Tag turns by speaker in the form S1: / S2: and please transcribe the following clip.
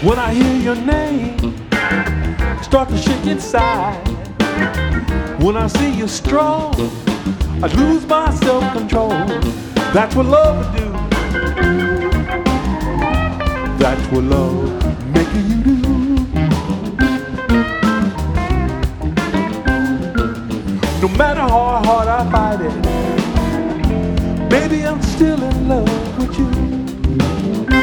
S1: When I hear your name, start to shake inside. When I see you strong, I lose my self-control. That's what love would do. That's what love making you do. No matter how hard I fight it, baby, I'm still in love with you.